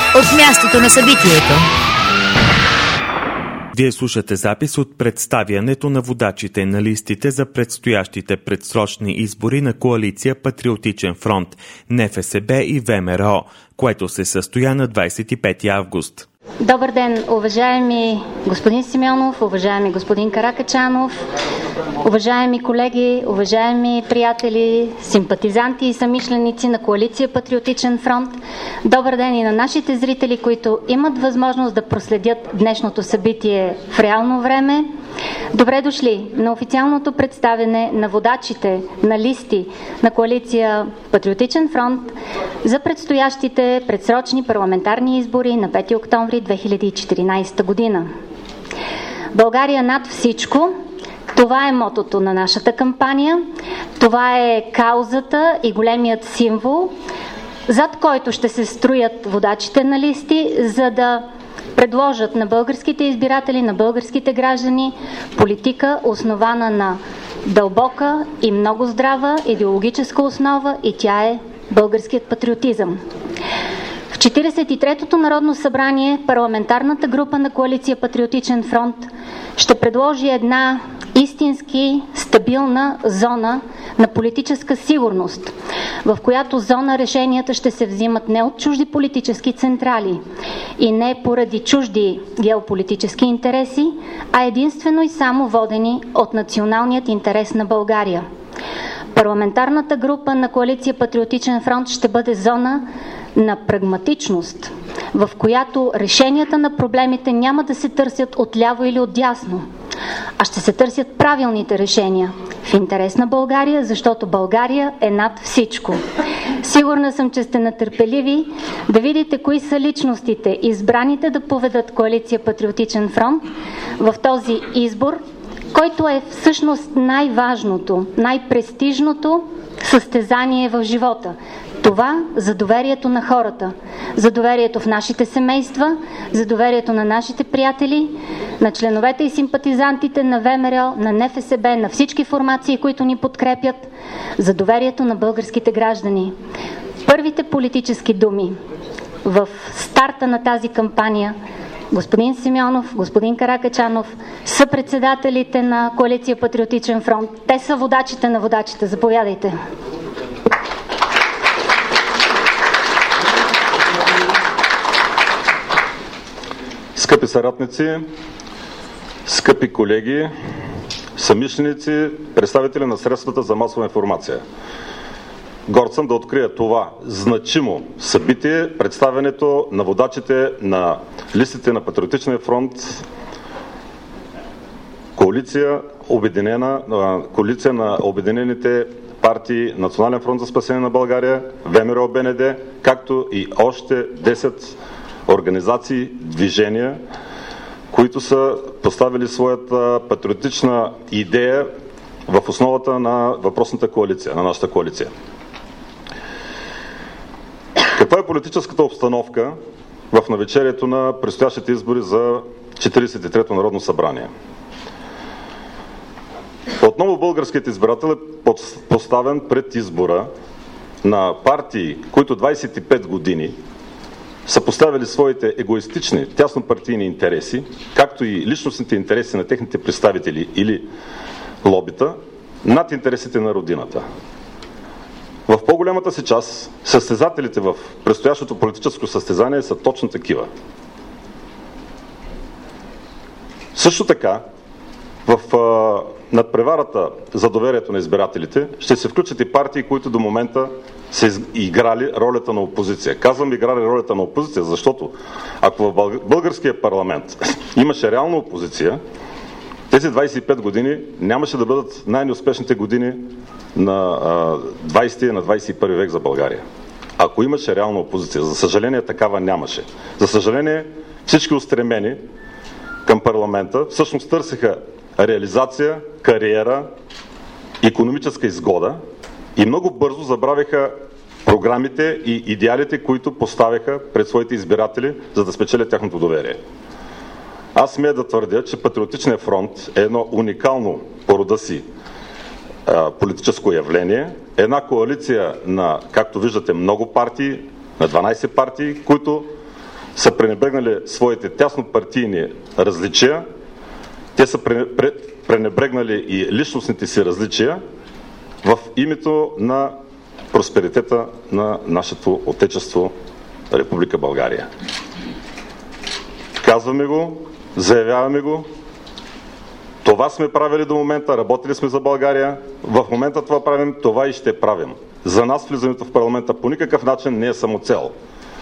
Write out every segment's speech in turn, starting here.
от мястото на събитието. Вие слушате запис от представянето на водачите на листите за предстоящите предсрочни избори на коалиция Патриотичен фронт, НФСБ и ВМРО, което се състоя на 25 август. Добър ден, уважаеми господин Симеонов, уважаеми господин Каракачанов, уважаеми колеги, уважаеми приятели, симпатизанти и самишленици на коалиция Патриотичен фронт. Добър ден и на нашите зрители, които имат възможност да проследят днешното събитие в реално време. Добре дошли на официалното представяне на водачите на листи на коалиция Патриотичен фронт за предстоящите предсрочни парламентарни избори на 5 октомври 2014 година. България над всичко. Това е мотото на нашата кампания. Това е каузата и големият символ, зад който ще се строят водачите на листи, за да предложат на българските избиратели, на българските граждани политика, основана на дълбока и много здрава идеологическа основа, и тя е българският патриотизъм. В 43-то Народно събрание парламентарната група на коалиция Патриотичен фронт ще предложи една истински стабилна зона на политическа сигурност, в която зона решенията ще се взимат не от чужди политически централи и не поради чужди геополитически интереси, а единствено и само водени от националният интерес на България. Парламентарната група на коалиция Патриотичен фронт ще бъде зона на прагматичност, в която решенията на проблемите няма да се търсят отляво или отдясно, а ще се търсят правилните решения в интерес на България, защото България е над всичко. Сигурна съм, че сте нетърпеливи да видите кои са личностите, избраните да поведат коалиция Патриотичен фронт в този избор, който е всъщност най-важното, най-престижното състезание в живота. Това за доверието на хората, за доверието в нашите семейства, за доверието на нашите приятели, на членовете и симпатизантите на ВМРО, на НФСБ, на всички формации, които ни подкрепят, за доверието на българските граждани. Първите политически думи в старта на тази кампания господин Симеонов, господин Каракачанов са председателите на коалиция Патриотичен фронт. Те са водачите на водачите. Заповядайте. Скъпи съратници, скъпи колеги, съмишленици, представители на средствата за масова информация. Горд съм да открия това значимо събитие, представянето на водачите на листите на Патриотичния фронт, коалиция на обединените партии Национален фронт за спасение на България, ВМРО БНД, както и още 10 организации, движения, които са поставили своята патриотична идея в основата на въпросната коалиция, на нашата коалиция. Каква е политическата обстановка в навечерието на предстоящите избори за 43-то Народно събрание? Отново българският избирател е поставен пред избора на партии, които 25 години са поставили своите егоистични, тяснопартийни интереси, както и личностните интереси на техните представители или лобита, над интересите на родината. В по-голямата си част състезателите в предстоящото политическо състезание са точно такива. Също така, в надпреварата за доверието на избирателите ще се включат и партии, които до момента са играли ролята на опозиция. Казвам играли ролята на опозиция, защото ако в българския парламент имаше реална опозиция, тези 25 години нямаше да бъдат най-неуспешните години на 20 и на 21 век за България. Ако имаше реална опозиция, за съжаление такава нямаше. За съжаление всички устремени към парламента всъщност търсеха реализация, кариера, икономическа изгода и много бързо забравиха програмите и идеалите, които поставяха пред своите избиратели, за да спечелят тяхното доверие. Аз смея да твърдя, че Патриотичният фронт е едно уникално по рода си политическо явление, една коалиция на, както виждате, много партии, на 12 партии, които са пренебрегнали своите тяснопартийни различия, те са пренебрегнали и личностните си различия в името на просперитета на нашето отечество Република България. Казваме го, заявяваме го. Това сме правили до момента, работили сме за България. В момента това правим, това и ще правим. За нас влизането в парламента по никакъв начин не е самоцел.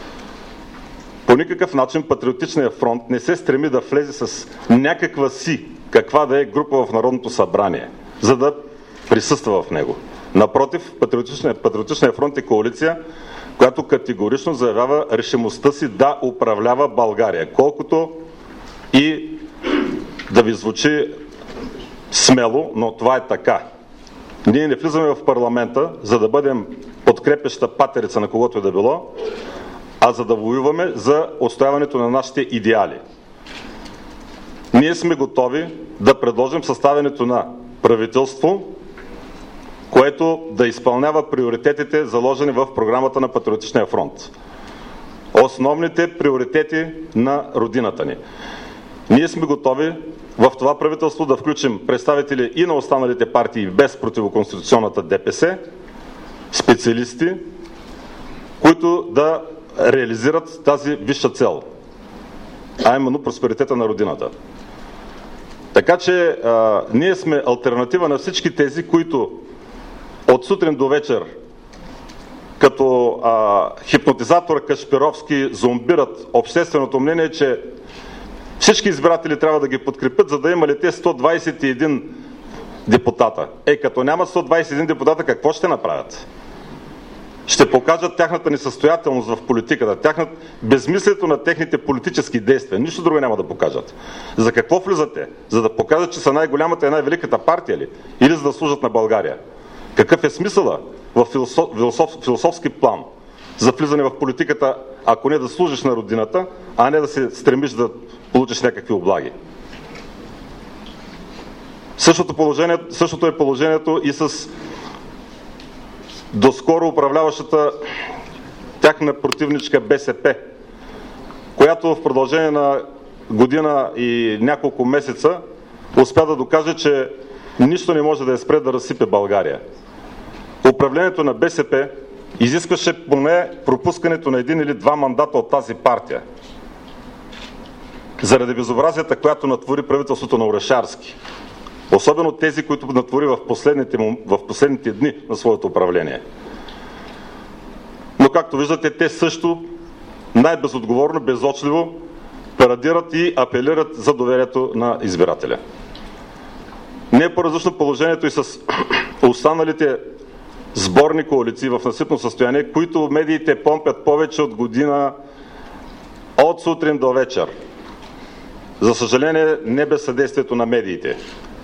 По никакъв начин Патриотичният фронт не се стреми да влезе с някаква си, каква да е група в Народното събрание, за да присъства в него. Напротив, Патриотичният фронт е коалиция, която категорично заявява решимостта си да управлява България. Колкото и да ви звучи смело, но това е така. Ние не влизаме в парламента, за да бъдем подкрепеща патерица на когото и да било, а за да воюваме за отстояването на нашите идеали. Ние сме готови да предложим съставянето на правителство, което да изпълнява приоритетите, заложени в програмата на Патриотичния фронт. Основните приоритети на родината ни. Ние сме готови в това правителство да включим представители и на останалите партии без противоконституционната ДПС, специалисти, които да реализират тази висша цел, а именно просперитета на родината. Така че ние сме алтернатива на всички тези, които от сутрин до вечер като хипнотизатор Кашпировски зомбират общественото мнение, че всички избиратели трябва да ги подкрепят, за да имали те 121 депутата. Като няма 121 депутата, какво ще направят? Ще покажат тяхната несъстоятелност в политиката, безмислието на техните политически действия. Нищо друго няма да покажат. За какво влизате? За да покажат, че са най-голямата и най-великата партия ли? Или за да служат на България? Какъв е смисъла в философски план за влизане в политиката, ако не да служиш на родината, а не да се стремиш да получиш някакви облаги? Същото е положението и с доскоро управляващата тяхна противничка БСП, която в продължение на година и няколко месеца успя да докаже, че нищо не може да я спре да разсипе България. Управлението на БСП изискваше поне пропускането на 1 или 2 мандата от тази партия. Заради безобразията, която натвори правителството на Орешарски. Особено тези, които натвори в последните дни на своето управление. Но както виждате, те също най-безотговорно, безочливо парадират и апелират за доверието на избирателя. Не е по-различно положението и с останалите сборни коалиции в насипно състояние, които медиите помпят повече от година от сутрин до вечер. За съжаление, не без съдействието на медиите.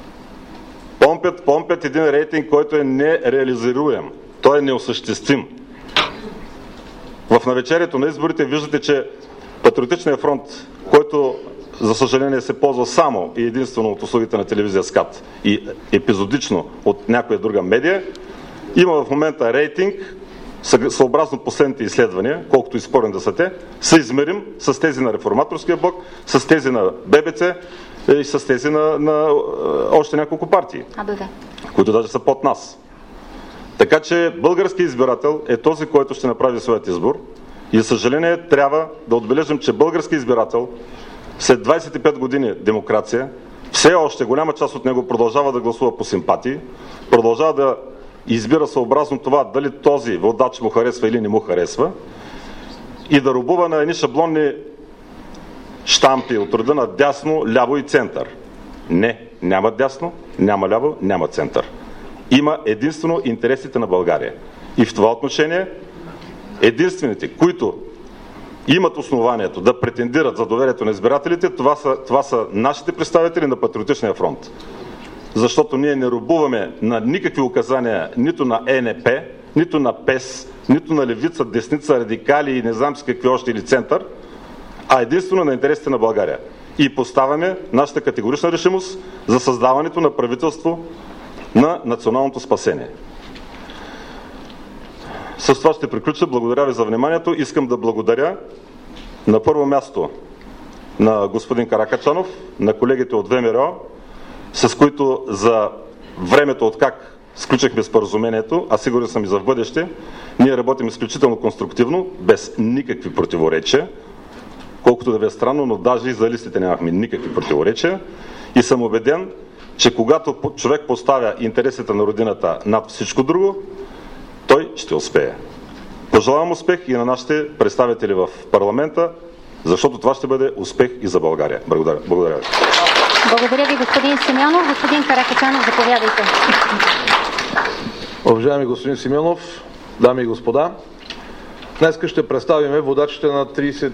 Помпят един рейтинг, който е нереализируем. Той е неосъществим. В навечерието на изборите виждате, че Патриотичният фронт, който за съжаление се ползва само и единствено от услугите на телевизия СКАТ и епизодично от някоя друга медия, има в момента рейтинг, съобразно последните изследвания, колкото и спорен да са те, съизмерим с тези на Реформаторския блок, с тези на ББЦ и с тези на още няколко партии, които даже са под нас. Така че българският избирател е този, който ще направи своят избор и за съжаление трябва да отбележим, че българският избирател след 25 години демокрация все още голяма част от него продължава да гласува по симпатии, продължава да избира съобразно това дали този водач му харесва или не му харесва и да робува на едни шаблонни щампи от рода на дясно, ляво и център. Не, няма дясно, няма ляво, няма център. Има единствено интересите на България. И в това отношение единствените, които имат основанието да претендират за доверието на избирателите, това са нашите представители на Патриотичния фронт. Защото ние не робуваме на никакви указания нито на ЕНП, нито на ПЕС, нито на левица, десница, радикали и не знам с какви още или център, а единствено на интересите на България. И поставяме нашата категорична решимост за създаването на правителство на националното спасение. С това ще приключа. Благодаря ви за вниманието. Искам да благодаря На първо място на господин Каракачанов, на колегите от ВМРО, с които за времето от как сключихме споразумението, а сигурен съм и за в бъдеще, ние работим изключително конструктивно, без никакви противоречия, колкото да ви е странно, но даже и за листите нямахме никакви противоречия и съм убеден, че когато човек поставя интересите на родината над всичко друго, той ще успее. Пожелавам успех и на нашите представители в парламента, защото това ще бъде успех и за България. Благодаря ви. Благодаря ви, господин Симеонов. Господин Каракачанов, заповядайте. Уважаеми господин Симеонов, дами и господа, днес ще представим водачите на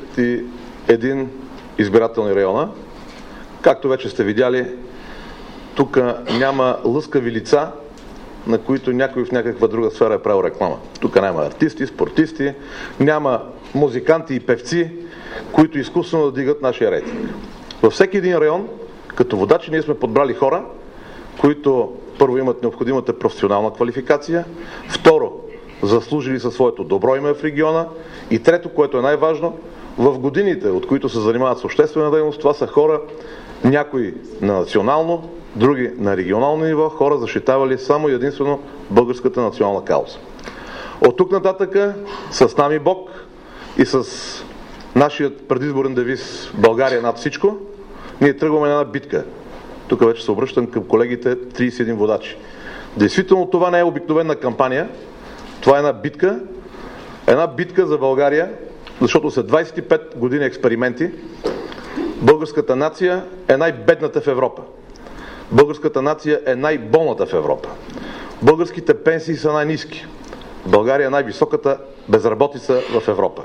31 избирателни района. Както вече сте видяли, тук няма лъскави лица, на които някой в някаква друга сфера е правил реклама. Тук няма артисти, спортисти, няма музиканти и певци, които изкуствено да дигат нашия рейтинг. Във всеки един район, като водачи, ние сме подбрали хора, които първо имат необходимата професионална квалификация, второ, заслужили със своето добро име в региона и трето, което е най-важно, в годините, от които се занимават с обществена дейност, това са хора, някои на национално, други на регионално ниво, хора защитавали само и единствено българската национална кауза. От тук нататък с нами Бог и с нашият предизборен девиз България над всичко, ние тръгваме на една битка. Тук вече се обръщам към колегите 31 водачи. Действително това не е обикновена кампания, това е една битка за България, защото след 25 години експерименти българската нация е най-бедната в Европа. Българската нация е най-болната в Европа. Българските пенсии са най-ниски. България е най-високата безработица в Европа.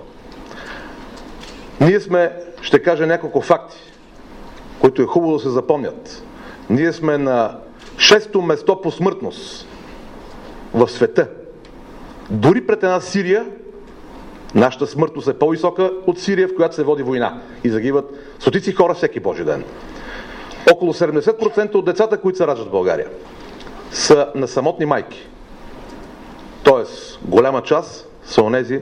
Ние сме, ще кажа няколко факти, които е хубаво да се запомнят. Ние сме на 6-то место по смъртност в света. Дори пред една Сирия, нашата смъртност е по-висока от Сирия, в която се води война и загиват стотици хора всеки Божи ден. Около 70% от децата, които се раждат в България, са на самотни майки. Тоест, голяма част са онези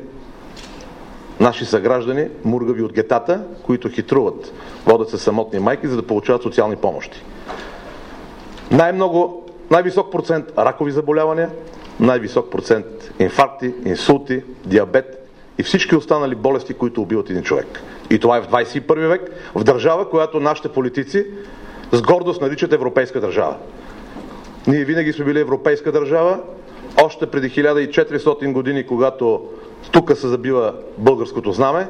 наши съграждани, мургави от гетата, които хитруват, водят се самотни майки, за да получават социални помощи. Най-висок процент ракови заболявания, най-висок процент инфаркти, инсулти, диабет и всички останали болести, които убиват един човек. И това е в 21 век, в държава, която нашите политици с гордост наричат европейска държава. Ние винаги сме били европейска държава, още преди 1400 години, когато тук се забива българското знаме,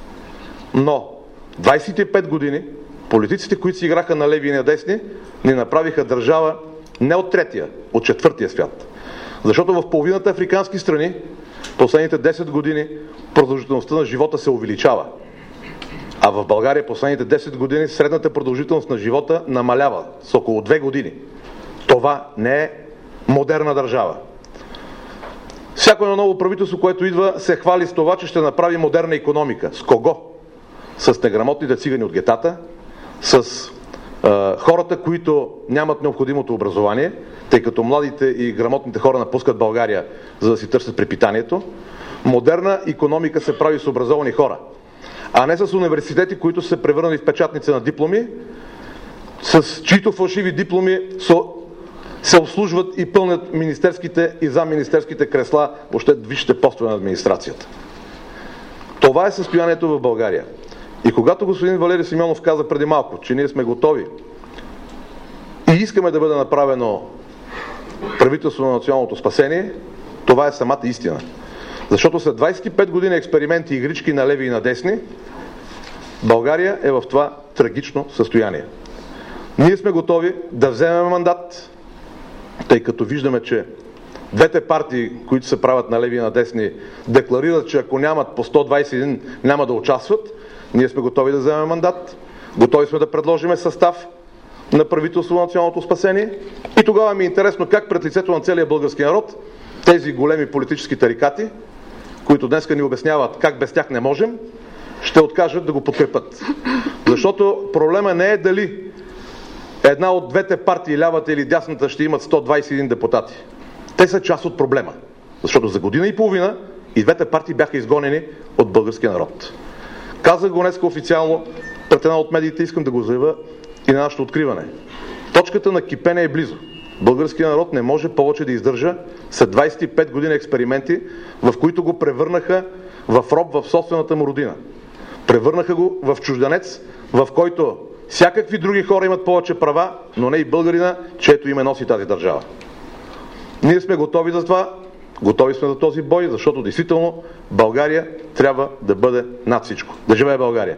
но 25 години политиците, които си играха на леви и на десни, ни направиха държава не от третия, от четвъртия свят. Защото в половината африкански страни последните 10 години продължителността на живота се увеличава. А в България последните 10 години средната продължителност на живота намалява с около 2 години. Това не е модерна държава. Всяко едно ново правителство, което идва, се хвали с това, че ще направи модерна икономика. С кого? С неграмотните цигани от гетата, с хората, които нямат необходимото образование, тъй като младите и грамотните хора напускат България, за да си търсят препитанието. Модерна икономика се прави с образовани хора, а не с университети, които са се превърнали в печатници на дипломи, с чието фалшиви дипломи се обслужват и пълнят министерските и замминистерските кресла, въобще висшите постове на администрацията. Това е състоянието в България. И когато господин Валери Симеонов каза преди малко, че ние сме готови и искаме да бъде направено правителство на националното спасение, това е самата истина. Защото след 25 години експерименти и игрички на леви и на десни, България е в това трагично състояние. Ние сме готови да вземем мандат, тъй като виждаме, че двете партии, които се правят на леви и на десни, декларират, че ако нямат по 121, няма да участват. Ние сме готови да вземем мандат, готови сме да предложим състав на правителство на националното спасение и тогава ми е интересно как пред лицето на целия български народ тези големи политически тарикати, които днеска ни обясняват как без тях не можем, ще откажат да го подкрепят. Защото проблема не е дали една от двете партии, лявата или дясната, ще имат 121 депутати. Те са част от проблема. Защото за година и половина и двете партии бяха изгонени от българския народ. Казах го днес официално пред една от медиите, искам да го заявя и на нашето откриване. Точката на кипене е близо. Българският народ не може повече да издържа след 25 години експерименти, в които го превърнаха в роб в собствената му родина. Превърнаха го в чужденец, в който всякакви други хора имат повече права, но не и българина, чието име носи тази държава. Ние сме готови за това, готови сме за този бой, защото действително България трябва да бъде над всичко. Да живее България!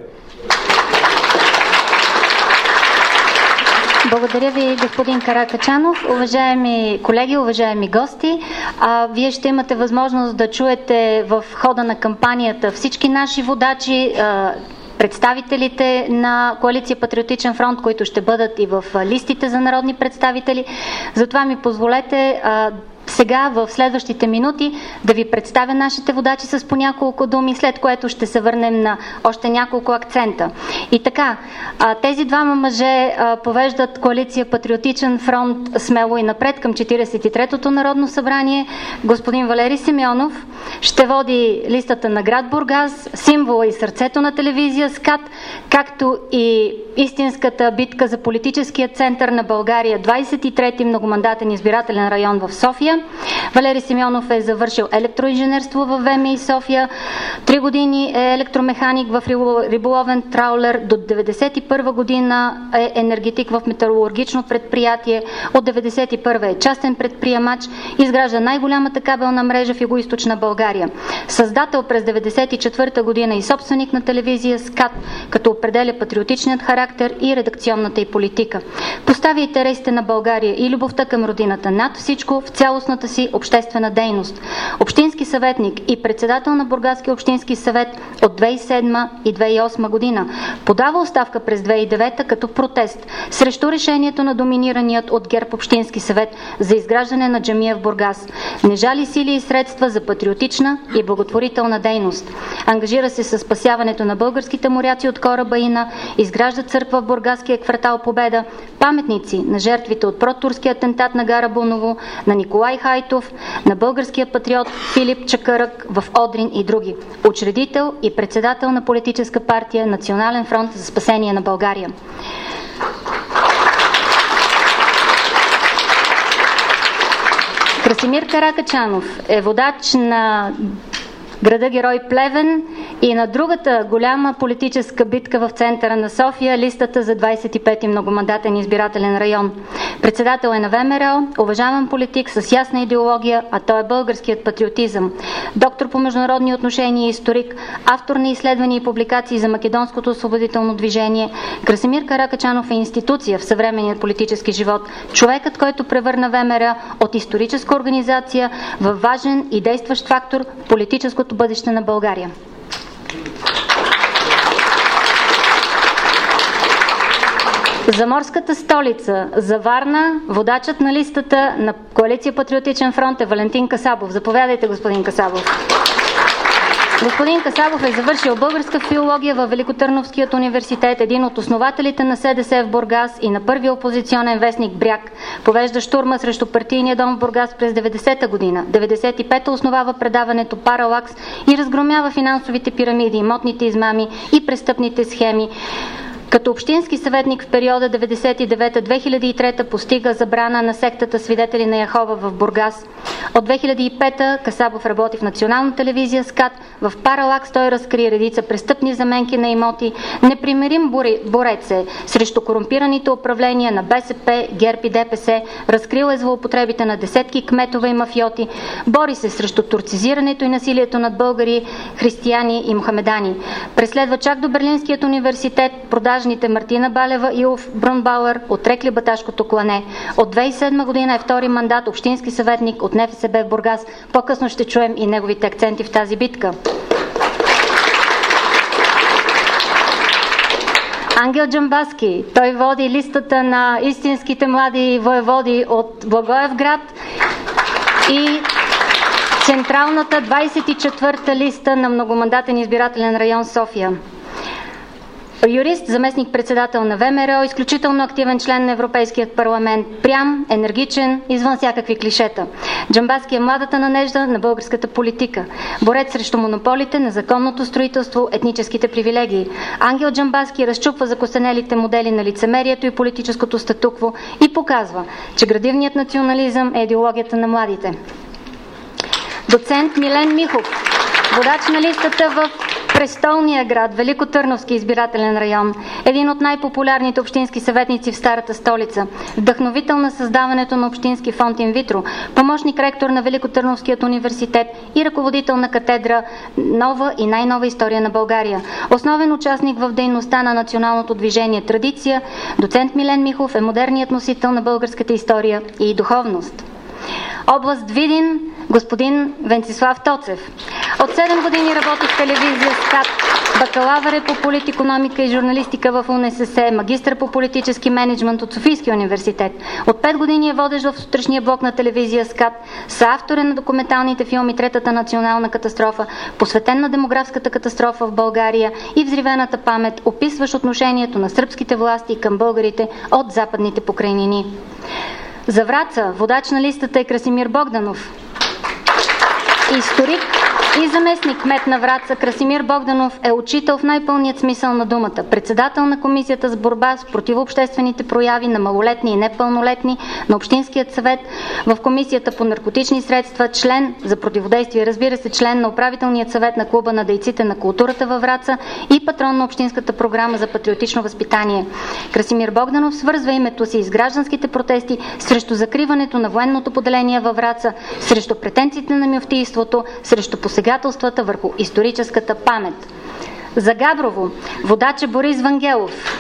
Благодаря ви, господин Каракачанов. Уважаеми колеги, уважаеми гости, вие ще имате възможност да чуете в хода на кампанията всички наши водачи, представителите на Коалиция Патриотичен фронт, които ще бъдат и в листите за народни представители. Затова ми позволете сега в следващите минути да ви представя нашите водачи с по няколко думи, след което ще се върнем на още няколко акцента. И така, тези двама мъже повеждат Коалиция Патриотичен фронт смело и напред към 43-то Народно събрание. Господин Валери Симеонов ще води листата на град Бургас, символа и сърцето на телевизия СКАТ, както и истинската битка за политическия център на България, 23-ти многомандатен избирателен район в София. Валери Симеонов е завършил електроинженерство в ВМИ София. 3 години е електромеханик в риболовен траулер. До 1991 година е енергетик в металургично предприятие. От 1991 е частен предприемач. Изгражда най-голямата кабелна мрежа в Югоизточна България. Създател през 1994 година и собственик на телевизия СКАТ, като определя патриотичният характер и редакционната й политика. Поставя интересите на България и любовта към родината над всичко в цялостната си обществена дейност. Общински съветник и председател на Бургаския общински съвет от 2007 и 2008 година. Подава оставка през 2009 като протест срещу решението на доминираният от ГЕРБ общински съвет за изграждане на джамия в Бургас. Не жали сили и средства за патриотична и благотворителна дейност. Ангажира се с спасяването на българските моряци от кораба Ина, изгражда църква в бургаския квартал Победа, паметници на жертвите от протурския атентат на гара Буново, на Николай Хайтов, на българския патриот Филип Чакърък в Одрин и други. Учредител и председател на политическа партия Национален фронт за спасение на България. Красимир Каракачанов е водач на града Герой Плевен и на другата голяма политическа битка в центъра на София, листата за 25-ти многомандатен избирателен район. Председател е на ВМРО, уважаван политик с ясна идеология, а той е българският патриотизъм. Доктор по международни отношения и историк, автор на изследвания и публикации за македонското освободително движение. Красимир Каракачанов е институция в съвременния политически живот. Човекът, който превърна ВМРО от историческа организация в важен и действащ фактор в политическото бъдеще на България. За морската столица, за Варна, водачът на листата на Коалиция Патриотичен фронт е Валентин Касабов. Заповядайте, господин Касабов. Господин Касабов е завършил българска филология във Великотърновският университет, един от основателите на СДС в Бургас и на първия опозиционен вестник Бряг. Повежда щурма срещу партийния дом в Бургас през 90-та година. 95-та основава предаването Паралакс и разгромява финансовите пирамиди, имотните измами и престъпните схеми. Като общински съветник в периода 1999-2003 постига забрана на сектата Свидетели на Яхова в Бургас. От 2005 Касабов работи в национална телевизия СКАТ. В Паралакс той разкри редица престъпни заменки на имоти. Непримирим борец е срещу корумпираните управления на БСП, ГЕРБ и ДПС. Разкрил е злоупотребите на десетки кметове и мафиоти. Бори се срещу турцизирането и насилието над българи, християни и мухамедани. Преследва чак до Берлинският университет продажните Мартина Балева и Улф Брунбауер, отрекли баташкото клане. От 2007 година е втори мандат общински съветник от НФСБ в Бургас. По-късно ще чуем и неговите акценти в тази битка. Ангел Джамбаски. Той води листата на истинските млади воеводи от Благоевград и централната 24-та листа на многомандатен избирателен район София. Юрист, заместник-председател на ВМРО, изключително активен член на Европейският парламент, прям, енергичен, извън всякакви клишета. Джамбазки е младата надежда на българската политика. Борец срещу монополите, незаконното строителство, етническите привилегии. Ангел Джамбазки разчупва закостенелите модели на лицемерието и политическото статукво и показва, че градивният национализъм е идеологията на младите. Доцент Милен Михов, водач на листата в престолния град, Великотърновски избирателен район, един от най-популярните общински съветници в старата столица, вдъхновител на създаването на общински фонд инвитро, помощник ректор на Великотърновският университет и ръководител на катедра Нова и най-нова история на България. Основен участник в дейността на националното движение Традиция, доцент Милен Михов е модерният носител на българската история и духовност. Област Видин, господин Венцислав Тоцев. От 7 години работи в телевизия СКАТ, бакалавър е по политикономика и журналистика в УНСС, магистър по политически мениджмънт от Софийския университет. От 5 години е водещ в сутрешния блок на телевизия СКАТ, съавтор е на документалните филми Третата национална катастрофа, посветен на демографската катастрофа в България и Взривената памет, описващ отношението на сръбските власти към българите от Западните покрайнини. За Враца водач на листата е Красимир Богданов. Историк и заместник кмет на Враца, Красимир Богданов е учител в най-пълният смисъл на думата, председател на Комисията за борба с противообществените прояви на малолетни и непълнолетни на Общинският съвет, в Комисията по наркотични средства, член за противодействие, разбира се, член на Управителният съвет на Клуба на дейците на културата във Враца и патрон на Общинската програма за патриотично възпитание. Красимир Богданов свързва името си с гражданските протести срещу закриването на военното поделение във Враца, срещу претенциите на мюфтийството, срещу посегателствата върху историческата памет. За Габрово водач е Борис Вангелов.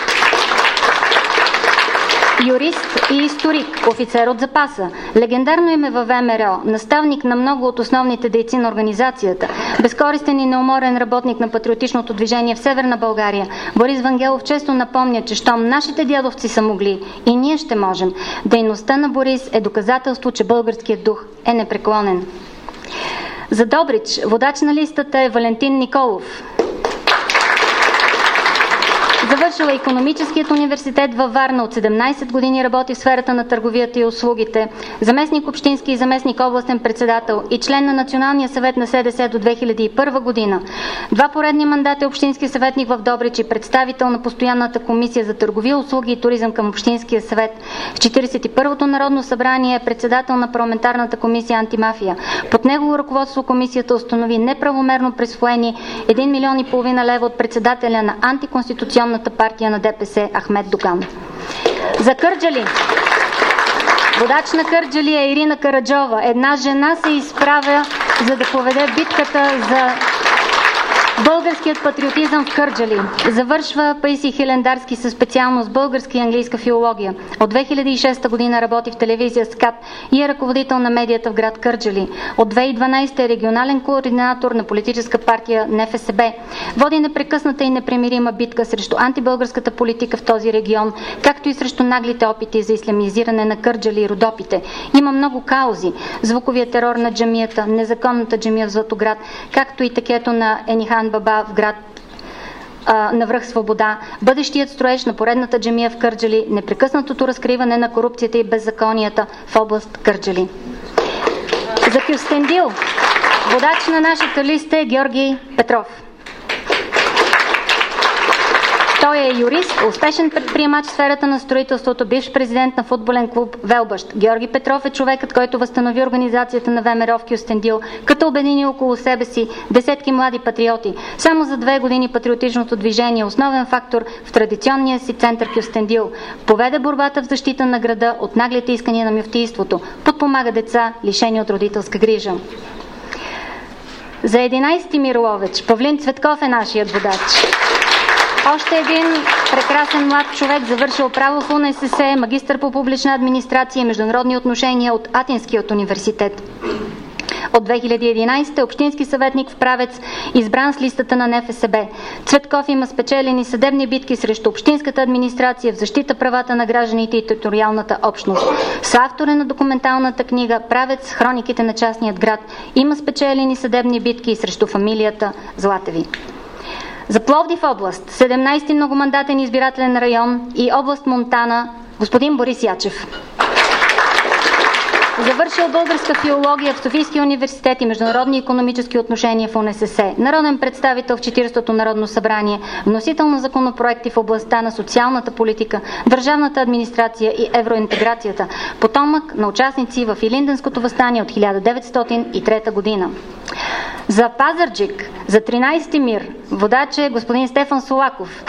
Юрист и историк, офицер от запаса, легендарно име във ВМРО, наставник на много от основните дейци на организацията, безкористен и неуморен работник на патриотичното движение в Северна България, Борис Вангелов често напомня, че щом нашите дядовци са могли, и ние ще можем. Дейността на Борис е доказателство, че българският дух е непреклонен. За Добрич водач на листата е Валентин Николов. Завършила икономическият университет във Варна, от 17 години работи в сферата на търговията и услугите, заместник общински и заместник областен председател и член на Националния съвет на СДС до 2001 година. 2 поредни мандата е общински съветник в Добрич и представител на Постоянната комисия за търговия, услуги и туризъм към Общинския съвет. В 41-то Народно събрание е председател на парламентарната комисия Антимафия. Под негово ръководство комисията установи неправомерно присвоени 1,5 милиона лева от председателя на антиконституционната партия на ДПС Ахмед Доган. За Кърджали водач на Кърджали е Ирина Караджова. Една жена се изправя, за да поведе битката за българският патриотизъм в Кърджали. Завършва Паисий Хилендарски със специалност българска и английска филология. От 2006 година работи в телевизия СКАТ и е ръководител на медията в град Кърджали. От 2012 е регионален координатор на политическа партия НФСБ. Води непрекъсната и непримирима битка срещу антибългарската политика в този регион, както и срещу наглите опити за ислямизиране на Кърджали и Родопите. Има много каузи. Звуковия терор на джамията, незаконната джамия в Златоград, както и такето на Енихан Баба в град на връх Свобода, бъдещият строеж на поредната джамия в Кърджали, непрекъснатото разкриване на корупцията и беззаконията в област Кърджали. За Кюстендил водач на нашата листа е Георги Петров. Той е юрист, успешен предприемач в сферата на строителството, бивш президент на футболен клуб Велбъщ. Георги Петров е човекът, който възстанови организацията на ВМРО в Кюстендил, като обедини около себе си десетки млади патриоти. Само за 2 години патриотичното движение е основен фактор в традиционния си център Кюстендил. Поведе борбата в защита на града от наглите искания на мюфтийството. Подпомага деца, лишени от родителска грижа. За 11-ти Мирлович Павлин Цветков е нашият водач. Още един прекрасен млад човек, завършил право в УНСС, магистър по публична администрация и международни отношения от Атинският университет. От 2011 е общински съветник в Правец, избран с листата на НФСБ. Цветков има спечелени съдебни битки срещу общинската администрация в защита правата на гражданите и териториалната общност. Съавтор е на документалната книга Правец, хрониките на частният град. Има спечелени съдебни битки срещу фамилията Златеви. За Пловдив област, 17-ти многомандатен избирателен район и област Монтана, господин Борис Ячев. Завършил българска филология в Софийския университет и международни икономически отношения в УНСС. Народен представител в 40-то Народно събрание, вносител на законопроекти в областта на социалната политика, държавната администрация и евроинтеграцията. Потомък на участници в Илинденското въстание от 1903 година. За Пазарджик, за 13-ти мир, водач е господин Стефан Солаков.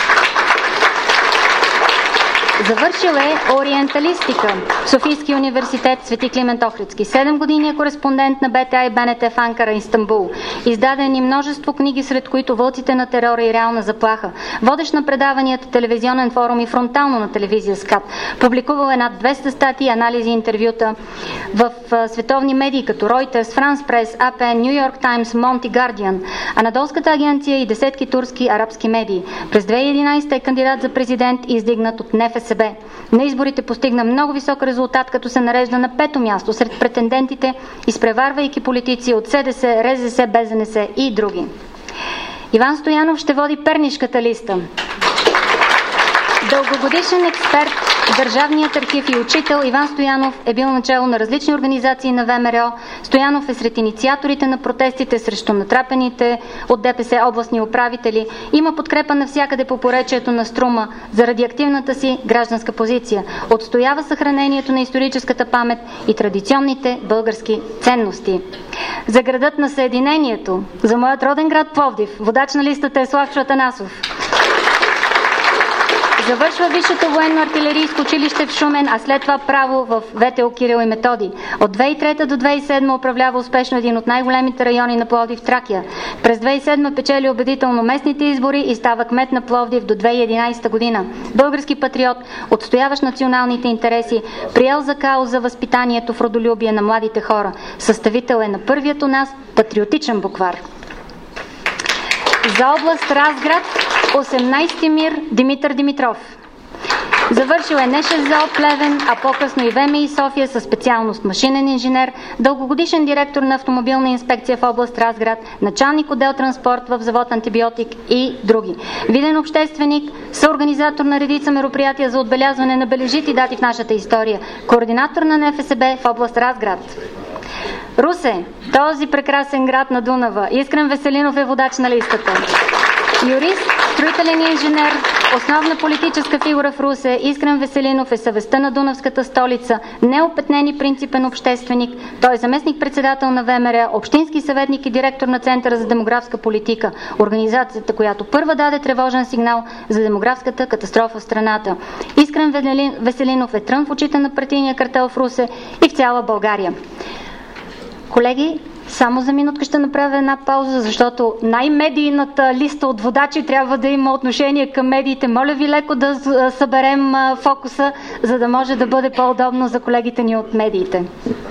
Завършил е ориенталистика в Софийския университет Свети Климент Охридски. 7 години е кореспондент на БТА и БНТ в Анкара и Истанбул. Издадени множество книги, сред които Вълците на терора и реална заплаха. Водещ на предаванията, телевизионен форум и фронтално на телевизия СКАТ. Публикувал е над 200 статии, анализи и интервюта в световни медии като Reuters, France Press, AP, New York Times, Monty Guardian, Анадолската агенция и десетки турски арабски медии. През 2011 е кандидат за президент и издигнат от НФСБ. На изборите постигна много висок резултат, като се нарежда на 5-то място сред претендентите, изпреварвайки политици от СДС, РЗС, БЗНС и други. Иван Стоянов ще води пернишката листа. Дългогодишен експерт в Държавният архив и учител, Иван Стоянов е бил начало на различни организации на ВМРО. Стоянов е сред инициаторите на протестите срещу натрапените от ДПС областни управители. Има подкрепа навсякъде по поречието на Струма заради активната си гражданска позиция. Отстоява съхранението на историческата памет и традиционните български ценности. За градът на Съединението, за моят роден град Пловдив, водач на листата е Славчо Атанасов. Завършва Висшето военно артилерийско училище в Шумен, а след това право в ВТО Кирил и Методий. От 2003 до 2007 управлява успешно един от най-големите райони на Пловдив, Тракия. През 2007 печели убедително местните избори и става кмет на Пловдив до 2011 година. Български патриот, отстояващ националните интереси, приел за кауза възпитанието в родолюбие на младите хора. Съставител е на първият у нас патриотичен буквар. За област Разград, 18-ти мир, Димитър Димитров. Завършил е НШЗО Плевен, а по-късно и ВМИ София със специалност машинен инженер, дългогодишен директор на автомобилна инспекция в област Разград, началник отдел транспорт в завод Антибиотик и други. Виден общественик, съорганизатор на редица мероприятия за отбелязване на бележити дати в нашата история, координатор на НФСБ в област Разград. Русе, този прекрасен град на Дунава. Искрен Веселинов е водач на листата. Юрист, строителен инженер, основна политическа фигура в Русе, Искрен Веселинов е съвестта на Дунавската столица, неопетнен и принципен общественик. Той е заместник-председател на ВМРО, общински съветник и директор на Центъра за демографска политика, организацията, която първа даде тревожен сигнал за демографската катастрофа в страната. Искрен Веселинов е трън в очите на партийния картел в Русе и в цяла България. Колеги, само за минутка ще направя една пауза, защото най-медийната листа от водачи трябва да има отношение към медиите. Моля ви леко да съберем фокуса, за да може да бъде по-удобно за колегите ни от медиите.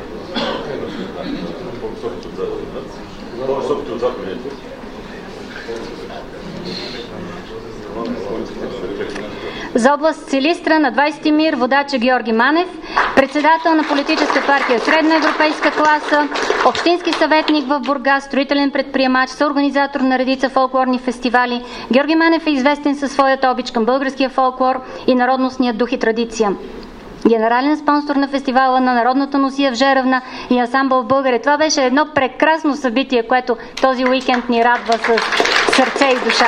За област Силистра на 20 мир водач е Георги Манев, председател на политическа партия Средноевропейска класа, общински съветник в Бургас, строителен предприемач, съорганизатор на редица фолклорни фестивали. Георги Манев е известен със своята обич към българския фолклор и народностния дух и традиция. Генерален спонсор на фестивала на народната носия в Жеравна и ансамбъл в България. Това беше едно прекрасно събитие, което този уикенд ни радва с сърце и душа.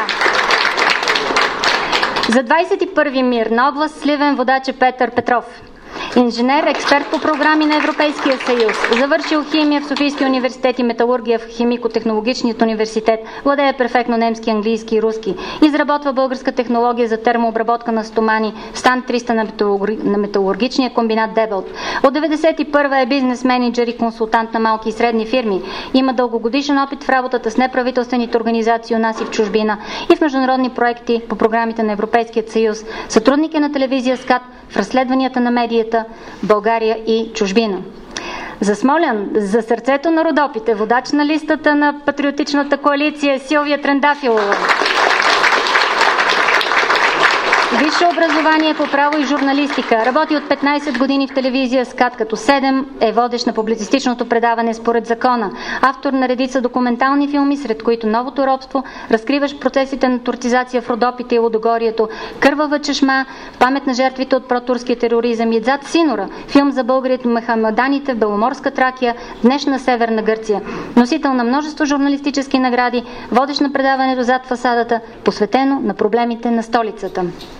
За 21 мир на област Сливен водач е Петър Петров. Инженер, експерт по програми на Европейския съюз. Завършил химия в Софийския университет и металургия в Химико-технологичният университет. Владее перфектно немски, английски и руски. Изработва българска технология за термообработка на стомани. Стан 300 на металургичния комбинат Дебелт. От 1991 е бизнес менеджер и консултант на малки и средни фирми. Има дългогодишен опит в работата с неправителствените организации у нас и в чужбина и в международни проекти по програмите на Европейския съюз. Сътрудник е на телевизия СКАТ в разследванията на медията в България и чужбина. За Смолян, за сърцето на Родопите, водач на листата на патриотичната коалиция Силвия Трендафилова. Виж Висше образование по право и журналистика. Работи от 15 години в телевизия СКАТ, като 7 е водещ на публицистичното предаване Според закона. Автор на редица документални филми, сред които Новото робство, разкриващ процесите на тортизация в Родопите и Лудогорието, Кървава чешма, памет на жертвите от протурския тероризъм и Зад Синора, филм за българите махамеданите в Беломорска Тракия, днешна Северна Гърция. Носител на множество журналистически награди, водещ на предаването Зад фасадата, посветено на проблемите на столицата.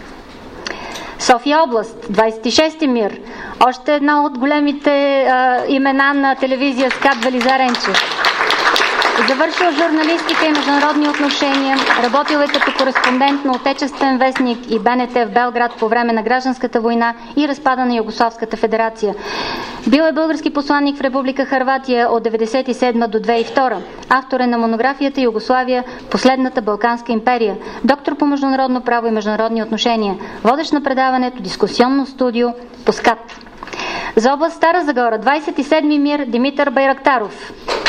София област, 26 МИР. Още една от големите имена на телевизия СКАТ, Велизар Енчев. Завършил журналистика и международни отношения, работил е като кореспондент на Отечествен вестник и БНТ в Белград по време на гражданската война и разпада на Югославската федерация. Бил е български посланник в Република Хърватия от 1997 до 2002. Автор е на монографията Югославия – последната Балканска империя. Доктор по международно право и международни отношения. Водещ на предаването Дискусионно студио по СКАТ. За област Стара Загора, 27 МИР, Димитър Байрактаров.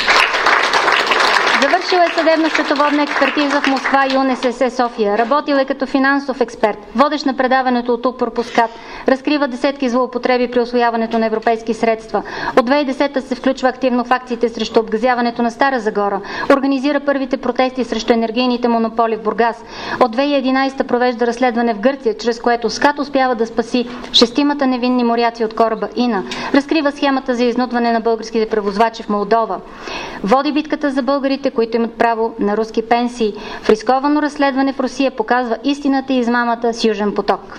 Завършил е съдебна счетоводна експертиза в Москва и УНСС София. Работил е като финансов експерт. Водещ на предаването от УПР по СКАТ. Разкрива десетки злоупотреби при усвояването на европейски средства. От 2010 се включва активно в акциите срещу обгазяването на Стара Загора. Организира първите протести срещу енергийните монополи в Бургас. От 2011 провежда разследване в Гърция, чрез което СКАТ успява да спаси 6 невинни моряци от кораба Ина. Разкрива схемата за изнудване на българските превозвачи в Молдова. Води битката за българите, които имат право на руски пенсии. В рисковано разследване в Русия показва истината и измамата с Южен поток.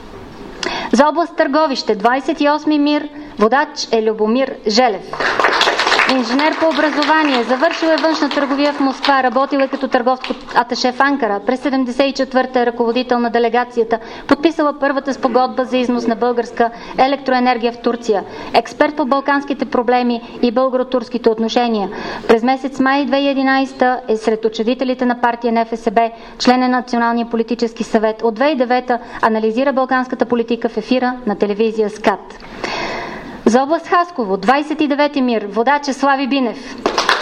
За област Търговище, 28 МИР, водач е Любомир Желев. Инженер по образование, завършил е външна търговия в Москва, работил е като търговско аташе в Анкара. През 1974 е ръководител на делегацията, подписала първата спогодба за износ на българска електроенергия в Турция. Експерт по балканските проблеми и българо-турските отношения. През месец май 2011 е сред учредителите на партия НФСБ, член на Националния политически съвет. От 2009 анализира балканската политика в ефира на телевизия СКАТ. За област Хасково, 29 МИР, водач е Слави Бинев.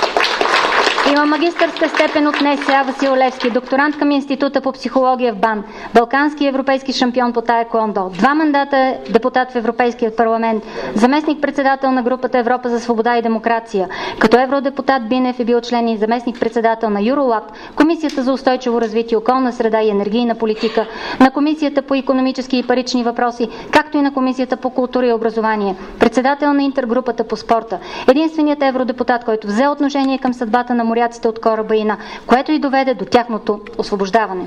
Има магистърска степен от НСА Васил Левски, докторант към Института по психология в БАН, балкански и европейски шампион по таеквондо. 2 мандата е депутат в Европейския парламент, заместник-председател на групата Европа за свобода и демокрация. Като евродепутат Бинев е бил член и заместник-председател на Юролаб, Комисията за устойчиво развитие, околна среда и енергийна политика, на Комисията по икономически и парични въпроси, както и на Комисията по култура и образование. Председател на интергрупата по спорта. Единственият евродепутат, който взе отношение към съдбата на моряците от кораба Ина, което и доведе до тяхното освобождаване.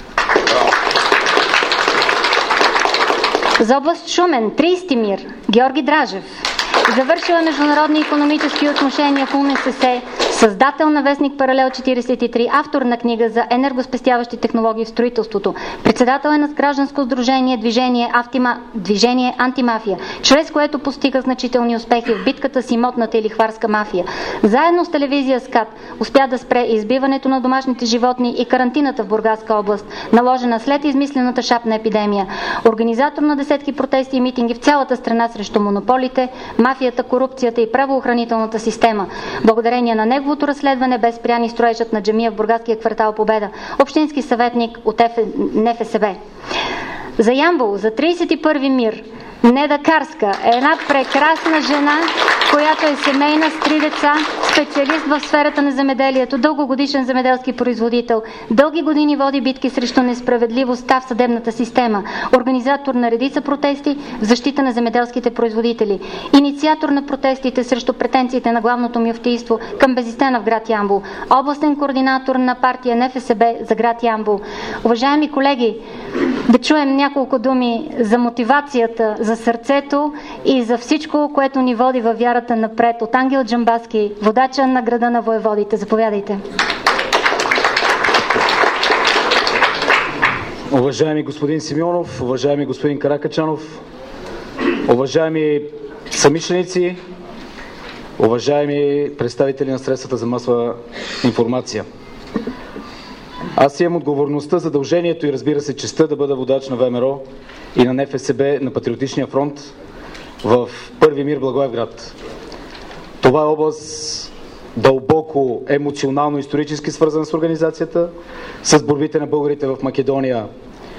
За област Шумен, 30 МИР, Георги Дражев. Завършила международни икономически отношения в УНСС, създател на вестник Паралел 43, автор на книга за енергоспестяващи технологии в строителството, председател е на гражданско сдружение Движение Антимафия, чрез което постига значителни успехи в битката с имотната и лихварска мафия. Заедно с телевизия СКАТ успя да спре избиването на домашните животни и карантината в Бургаска област, наложена след измислената шапна епидемия. Организатор на десетки протести и митинги в цялата страна срещу монополите, мафията, корупцията и правоохранителната система. Благодарение на неговото разследване бе спрян и строежът на джамия в бургаския квартал Победа. Общински съветник от НФСБ. За Ямбол, за 31 МИР, Неда Карска е една прекрасна жена, която е семейна с 3 деца, специалист в сферата на земеделието, дългогодишен земеделски производител. Дълги години води битки срещу несправедливостта в съдебната система. Организатор на редица протести в защита на земеделските производители. Инициатор на протестите срещу претенциите на главното мюфтийство към Безистена в град Ямбол. Областен координатор на партия НФСБ за град Ямбол. Уважаеми колеги, да чуем няколко думи за мотивацията, за сърцето и за всичко, което ни води във вярата напред. От Ангел Джамбазки, водача на града на воеводите. Заповядайте. Уважаеми господин Симеонов, уважаеми господин Каракачанов, уважаеми съмишленици, уважаеми представители на средствата за масова информация. Аз имам отговорността, задължението и разбира се честта да бъда водач на ВМРО и на НФСБ на Патриотичния фронт в първи МИР Благоевград. Това е област дълбоко емоционално-исторически свързана с организацията, с борбите на българите в Македония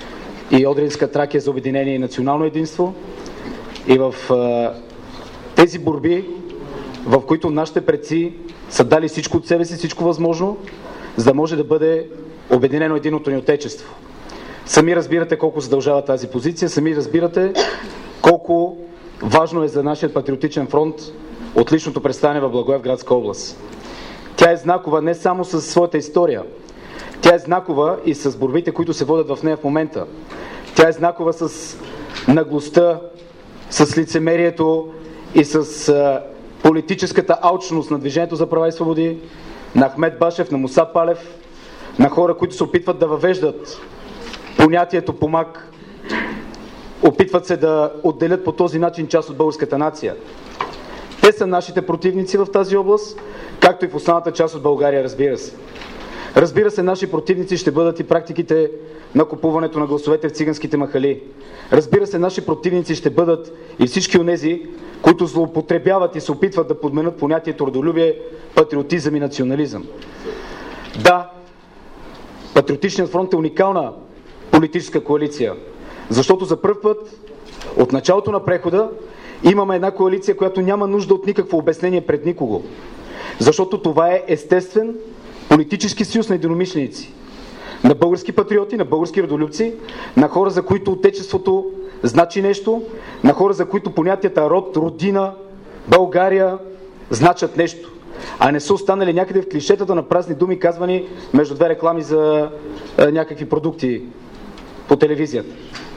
и Одринска Тракия за обединение и национално единство. И в тези борби, в които нашите предци са дали всичко от себе си, всичко възможно, за да може да бъде обединено единното ни отечество. Сами разбирате колко задължава тази позиция, сами разбирате колко важно е за нашия патриотичен фронт отличното представяне в Благоевградска област. Тя е знакова не само със своята история, тя е знакова и с борбите, които се водят в нея в момента. Тя е знакова с наглостта, с лицемерието и с политическата алчност на Движението за права и свободи, на Ахмед Башев, на Муса Палев, на хора, които се опитват да въвеждат понятието помак, опитват се да отделят по този начин част от българската нация. Те са нашите противници в тази област, както и в останалата част от България, разбира се. Разбира се, наши противници ще бъдат и практиките на купуването на гласовете в циганските махали. Разбира се, наши противници ще бъдат и всички онези, които злоупотребяват и се опитват да подменят понятието родолюбие, патриотизъм и национализъм. Да, Патриотичният фронт е уникална политическа коалиция, защото за пръв път от началото на прехода имаме една коалиция, която няма нужда от никакво обяснение пред никого. Защото това е естествен политически съюз на единомишленици, на български патриоти, на български родолюбци, на хора, за които отечеството значи нещо, на хора, за които понятията род, родина, България значат нещо, а не са останали някъде в клишетата на празни думи, казвани между две реклами за някакви продукти по телевизията.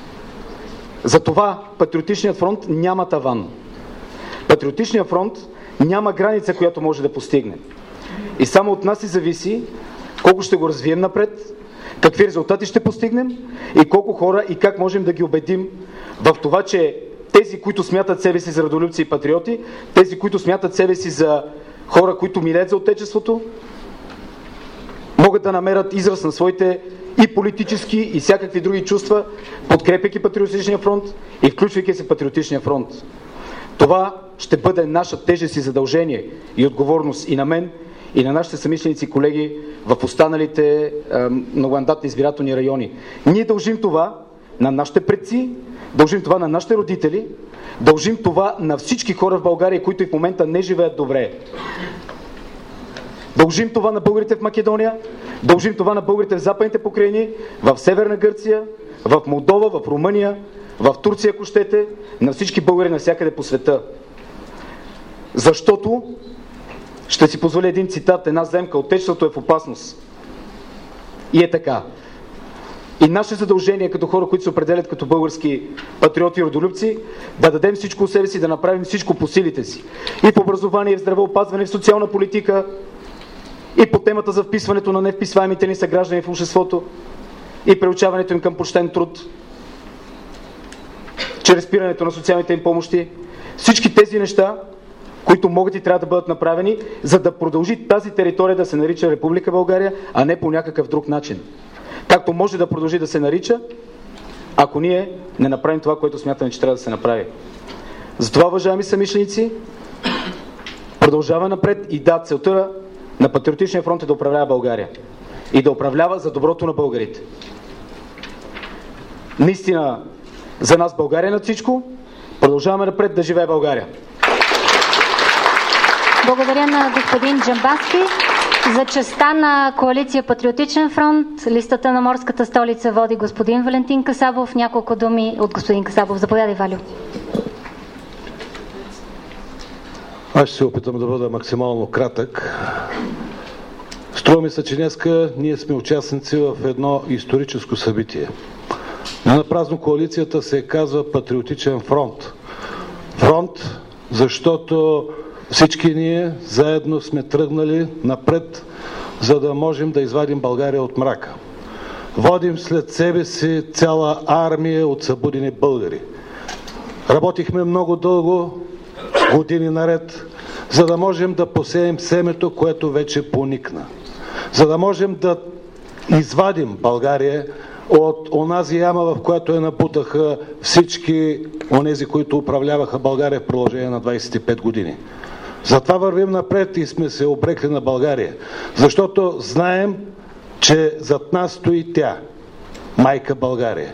Затова Патриотичният фронт няма таван. Патриотичният фронт няма граница, която може да постигне. И само от нас и зависи колко ще го развием напред, какви резултати ще постигнем и колко хора и как можем да ги убедим в това, че тези, които смятат себе си за родолюбци и патриоти, тези, които смятат себе си за хора, които милеят за отечеството, могат да намерят израз на своите и политически, и всякакви други чувства, подкрепяйки Патриотичния фронт и включвайки се в Патриотичния фронт. Това ще бъде наша тежест и задължение и отговорност и на мен, и на нашите съмишленици колеги в останалите многомандатни избирателни райони. Ние дължим това на нашите предци, дължим това на нашите родители, дължим това на всички хора в България, които и в момента не живеят добре. Дължим това на българите в Македония, дължим това на българите в Западните покрайнини, в Северна Гърция, в Молдова, в Румъния, в Турция, ако щете, на всички българи навсякъде по света. Защото, ще си позволя един цитат, една земка: отечеството е в опасност. И е така. И наше задължение като хора, които се определят като български патриоти и родолюбци, да дадем всичко от себе си, да направим всичко по силите си. И в образование, и в здравеопазване, и в социална политика, и по темата за вписването на невписваемите ни съграждани в обществото, и приучаването им към почтен труд, чрез спирането на социалните им помощи. Всички тези неща, които могат и трябва да бъдат направени, за да продължи тази територия да се нарича Република България, а не по някакъв друг начин. Както може да продължи да се нарича, ако ние не направим това, което смятаме, че трябва да се направи. Затова, уважаеми съмишленици, продължава напред и да, целта на Патриотичния фронт е да управлява България. И да управлява за доброто на българите. Наистина, за нас България над всичко. Продължаваме напред, да живее България! Благодаря на господин Джамбазки. За честа на коалиция Патриотичен фронт, листата на морската столица води господин Валентин Касабов. Няколко думи от господин Касабов. Заповядай, Валю. Аз ще се опитам да бъда максимално кратък. Струва ми се, че днеска ние сме участници в едно историческо събитие. Не напразно коалицията се казва Патриотичен фронт. Фронт, защото всички ние заедно сме тръгнали напред, за да можем да извадим България от мрака. Водим след себе си цяла армия от събудени българи. Работихме много дълго, години наред, за да можем да посеем семето, което вече поникна. За да можем да извадим България от онази яма, в която я набутаха всички онези, които управляваха България в продължение на 25 години. Затова вървим напред и сме се обрекли на България. Защото знаем, че зад нас стои тя, майка България.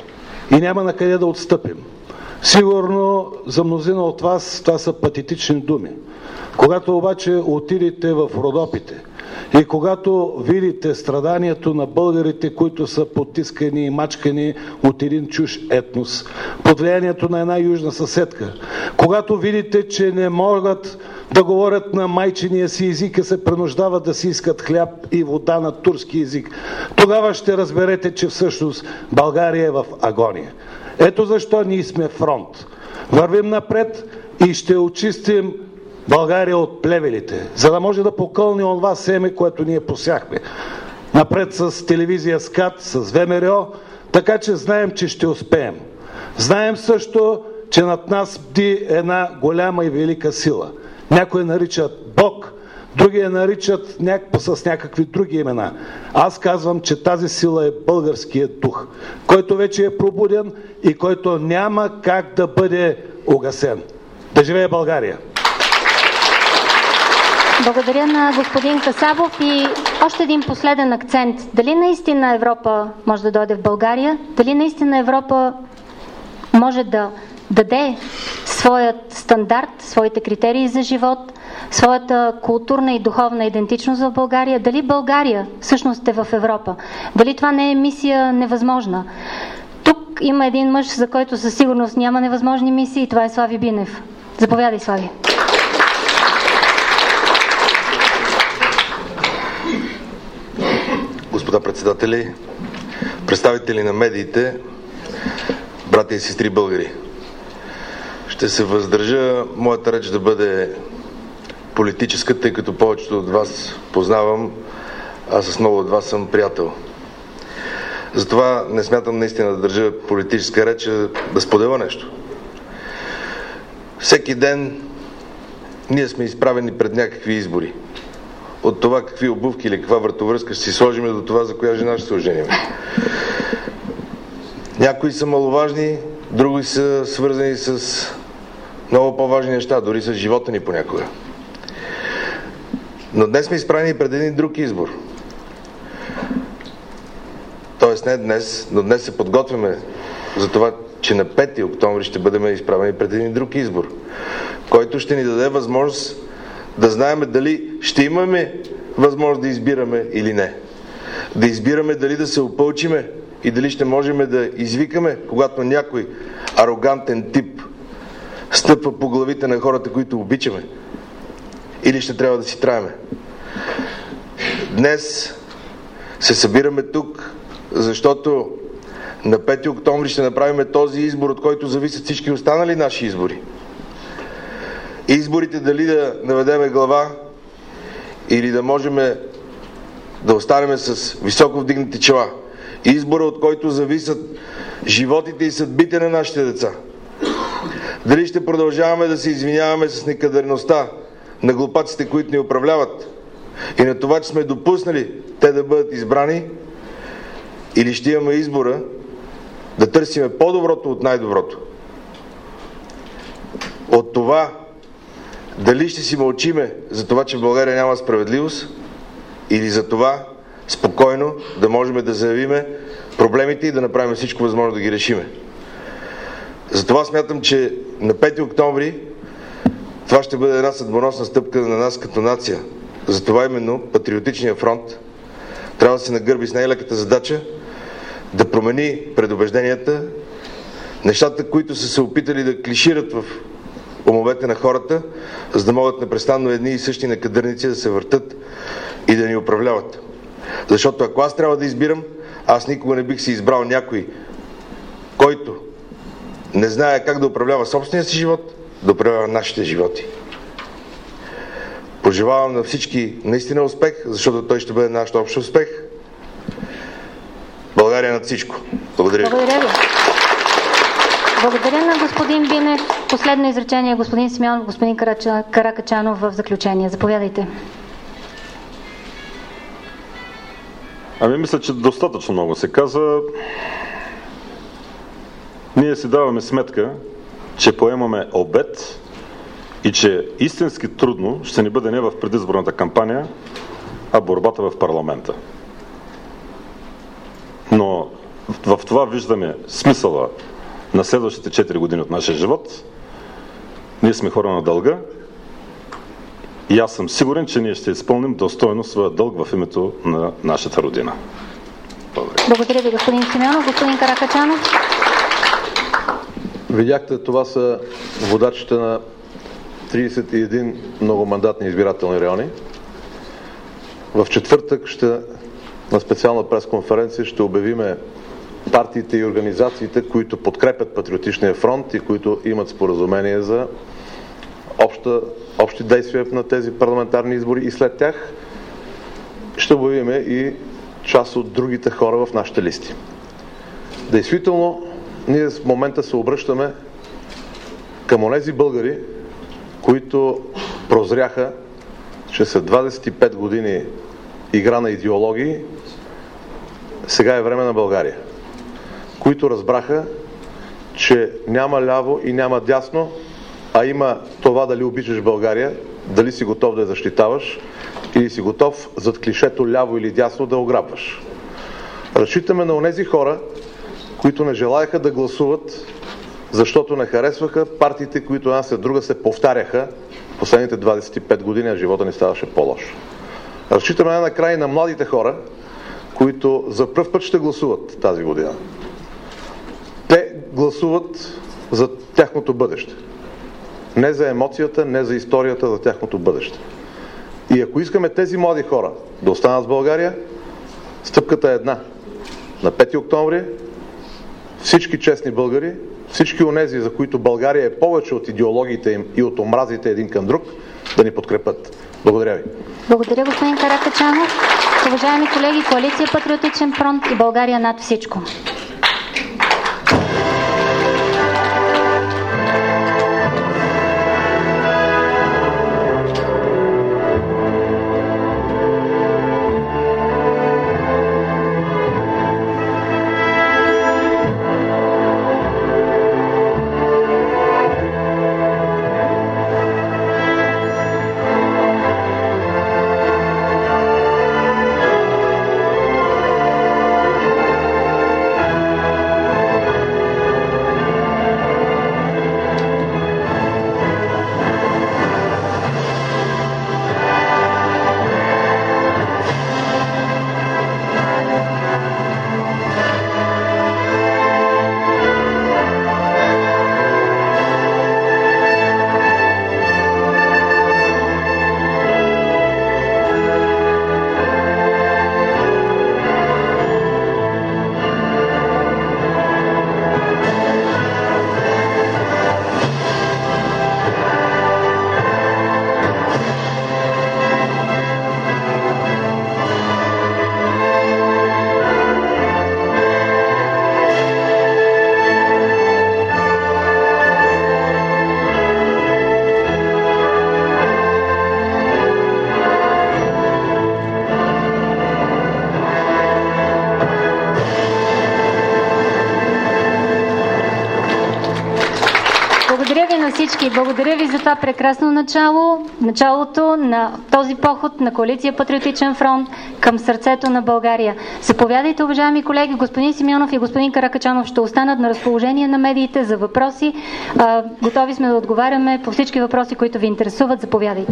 и няма на къде да отстъпим. Сигурно за мнозина от вас това са патетични думи. Когато обаче отидете в Родопите и когато видите страданието на българите, които са потискани и мачкани от един чужд етнос, под влиянието на една южна съседка, когато видите, че не могат да говорят на майчиния си език и се принуждават да си искат хляб и вода на турски език, тогава ще разберете, че всъщност България е в агония. Ето защо ние сме фронт. Вървим напред и ще очистим България от плевелите, за да може да покълни онова семе, което ние посяхме. Напред с телевизия СКАТ, с ВМРО, така че знаем, че ще успеем. Знаем също, че над нас бди една голяма и велика сила. Някои наричат Бог, други я наричат с някакви други имена. Аз казвам, че тази сила е българският дух, който вече е пробуден и който няма как да бъде угасен. Да живее България! Благодаря на господин Касабов и още един последен акцент. Дали наистина Европа може да дойде в България? Дали наистина Европа може да даде своят стандарт, своите критерии за живот, своята културна и духовна идентичност в България? Дали България всъщност е в Европа? Дали това не е мисия невъзможна? Тук има един мъж, за който със сигурност няма невъзможни мисии, и това е Слави Бинев. Заповядай, Слави. Господа председатели, представители на медиите, братя и сестри българи. Ще се въздържа моята реч да бъде политическа, тъй като повечето от вас познавам, а с много от вас съм приятел. Затова не смятам наистина да държа политическа реч, а да споделя нещо. Всеки ден ние сме изправени пред някакви избори. От това какви обувки или каква вратовръзка ще си сложим до това за коя жена ще се оженим. Някои са маловажни, други са свързани с много по-важни неща, дори с живота ни понякога. Но днес сме изправени пред един друг избор. Тоест не днес, но днес се подготвяме за това, че на 5 октомври ще бъдем изправени пред един друг избор, който ще ни даде възможност да знаем дали ще имаме възможност да избираме или не. Да избираме дали да се опълчиме и дали ще можем да извикаме, когато някой арогантен тип стъпва по главите на хората, които обичаме. Или ще трябва да си траеме. Днес се събираме тук, защото на 5 октомври ще направим този избор, от който зависят всички останали наши избори. Изборите дали да наведеме глава или да можем да останем с високо вдигнати чела. Избора, от който зависят животите и съдбите на нашите деца. Дали ще продължаваме да се извиняваме с некадърността на глупаците, които ни управляват и на това, че сме допуснали те да бъдат избрани, или ще имаме избора да търсиме по-доброто от най-доброто. От това дали ще си мълчиме за това, че в България няма справедливост, или за това спокойно да можем да заявиме проблемите и да направим всичко възможно да ги решиме. Затова смятам, че на 5 октомври това ще бъде една съдбоносна стъпка на нас като нация. Затова именно Патриотичният фронт трябва да се нагърби с най-леката задача да промени предубежденията, нещата, които са се опитали да клишират в умовете на хората, за да могат непрестанно едни и същи некадърници да се въртат и да ни управляват. Защото ако аз трябва да избирам, аз никога не бих си избрал някой, който не знае как да управлява собствения си живот, да управлява нашите животи. Пожелавам на всички наистина успех, защото той ще бъде наш общ успех. България над всичко. Благодаря ви. Благодаря ви. Благодаря на господин Бинев. Последно изречение, господин Симеонов, господин Каракачанов в заключение. Заповядайте. Мисля, че достатъчно много се каза. Ние си даваме сметка, че поемаме обет и че истински трудно ще ни бъде не в предизборната кампания, а борбата в парламента. Но в това виждаме смисъла на следващите 4 години от нашия живот. Ние сме хора на дълга и аз съм сигурен, че ние ще изпълним достойно своя дълг в името на нашата родина. Благодаря ви, господин Симеонов. Господин Каракачанов. Видяхте, това са водачите на 31 многомандатни избирателни райони. В четвъртък на специална пресконференция ще обявиме партиите и организациите, които подкрепят Патриотичния фронт и които имат споразумение за общи действия на тези парламентарни избори, и след тях ще обявиме и част от другите хора в нашите листи. Действително, ние в момента се обръщаме към онези българи, които прозряха, че след 25 години игра на идеологии, сега е време на България. Които разбраха, че няма ляво и няма дясно, а има това дали обичаш България, дали си готов да я защитаваш или си готов зад клишето ляво или дясно да ограбваш. Разчитаме на онези хора, които не желаяха да гласуват, защото не харесваха партиите, които една след друга се повтаряха последните 25 години, а живота ни ставаше по-лош. Разчитаме най-накрая на младите хора, които за пръв път ще гласуват тази година. Те гласуват за тяхното бъдеще. Не за емоцията, не за историята, за тяхното бъдеще. И ако искаме тези млади хора да останат в България, стъпката е една. На 5 октомври всички честни българи, всички онези, за които България е повече от идеологиите им и от омразите един към друг, да ни подкрепят. Благодаря ви. Благодаря, господин Каракачанов. Уважаеми колеги, Коалиция Патриотичен фронт и България над всичко. Всички. Благодаря ви за това прекрасно началото на този поход на Коалиция Патриотичен фронт към сърцето на България. Заповядайте, уважаеми колеги, господин Симеонов и господин Каракачанов ще останат на разположение на медиите за въпроси. Готови сме да отговаряме по всички въпроси, които ви интересуват. Заповядайте.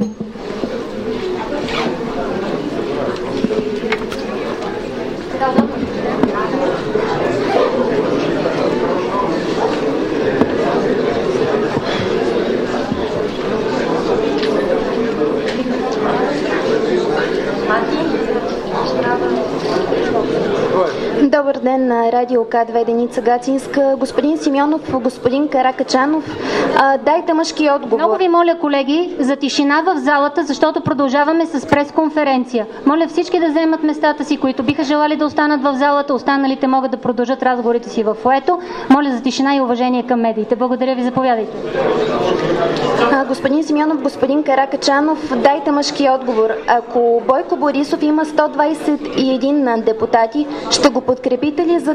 Добър ден на Радио К2 Деница Гацинска. Господин Симеонов, господин Каракачанов, дайте мъжки отговор. Много ви моля, колеги, за тишина в залата, защото продължаваме с пресконференция. Моля всички да вземат местата си, които биха желали да останат в залата. Останалите могат да продължат разговорите си в фоето. Моля за тишина и уважение към медиите. Благодаря ви, заповядайте. Господин Симеонов, господин Каракачанов, дайте мъжки отговор. Ако Бойко Борисов има 121 депутати, ще го подкрепите ли за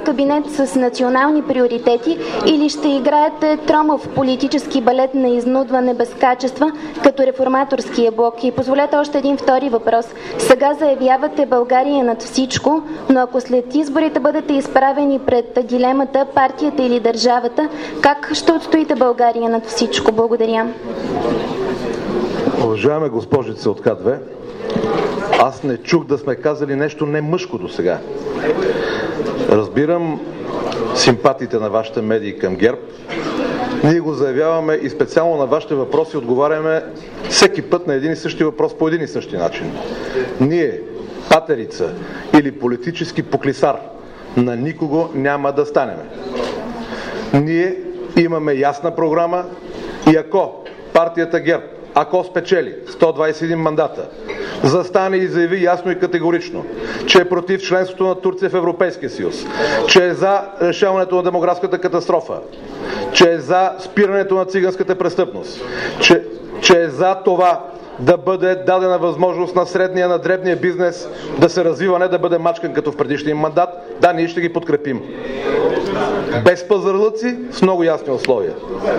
кабинет с национални приоритети или ще играете тромав политически балет на изнудване без качества, като реформаторския блок? И позволете още един втори въпрос. Сега заявявате България над всичко, но ако след изборите бъдете изправени пред дилемата партията или държавата, как ще отстоите България над всичко? Благодаря. Уважаема госпожица от К2, аз не чух да сме казали нещо немъжко до сега. Разбирам симпатиите на вашите медии към ГЕРБ. Ние го заявяваме и специално на вашите въпроси отговаряме всеки път на един и същи въпрос по един и същи начин. Ние, патерица или политически поклисар, на никого няма да станеме. Ние имаме ясна програма и ако партията ГЕРБ, ако спечели 121 мандата, застане и заяви ясно и категорично, че е против членството на Турция в Европейския съюз, че е за решаването на демографската катастрофа, че е за спирането на циганската престъпност, че е за това да бъде дадена възможност на средния, на дребния бизнес да се развива, не да бъде мачкан като в предишния мандат, да, ние ще ги подкрепим. Без пазарлъци, с много ясни условия.